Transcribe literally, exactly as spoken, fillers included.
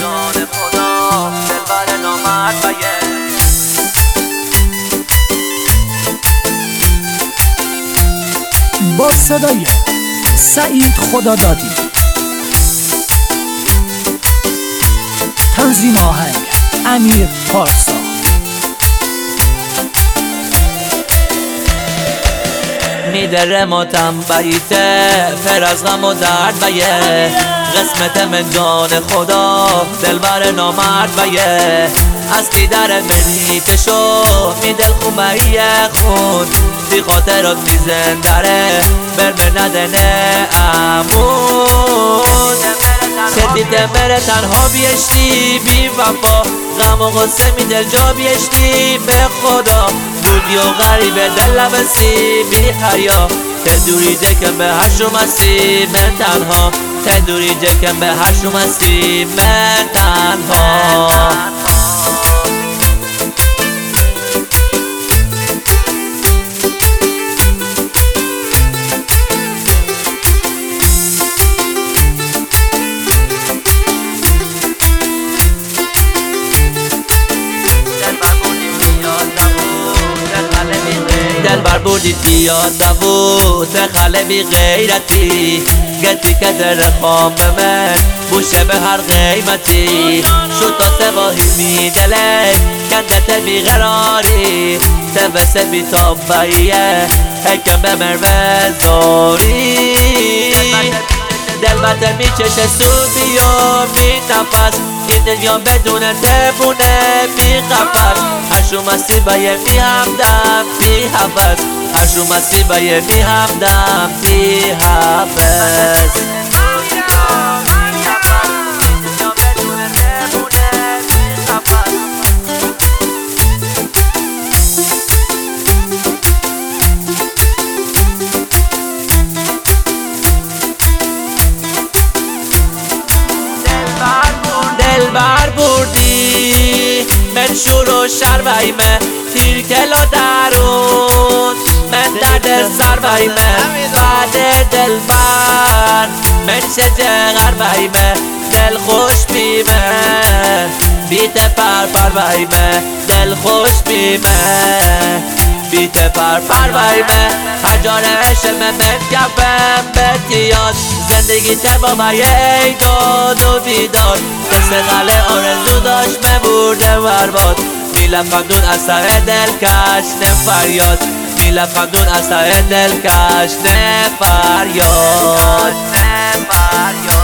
جان خدا دلبر نامرد بیه. با صدای سعید خدادادی، تنظیم آهنگ امیر پارسا. میدره ماتم بیته پر از غم و درد بیه. قسمت من جان خدا دلبر نامرد بیه. از کی در منی تشو می دل خون بیه خون دی خاطرات می زندره بر به ندنه امون. سدیده مره تنها بیشتی بی وفا غم و غصه می دل جا بیشتی به خدا بودی و غریبه دل لبسی بی حیا تدوری جکم به هشم هستی من تنها تدوری جکم به هشم هستی من تنها. دلبر بودی یاد نبود خاله بی غیرتی گتی که در خام من بوشه به هر قیمتی شد تا سواهی می دله کندت بی قراری تبسه بی تابعیه حکم به مروه زاری. دلبر می چشه سو بیا بی نفس یه دنیا بدون تبونه بی قفص هرشو مستی بایه بی همدم بی حفظ هرشو مستی بایه بی همدم بی حفظ. دلبر بردی من شور و شرویمه تیر کلا درون من درد سر ویمه بعد دلبر من شجه غرویمه دل خوش بیمه بیت پر پر ویمه دل خوش بیمه بیت پر پر ویمه هر جانش من من کفم بتیاد زندگی تبابه داد و بیداد قصه غله آرزو داشت مبورده برباد میلفندون از سر دل کش نفریاد میلفندون از سر دل کش نفریاد.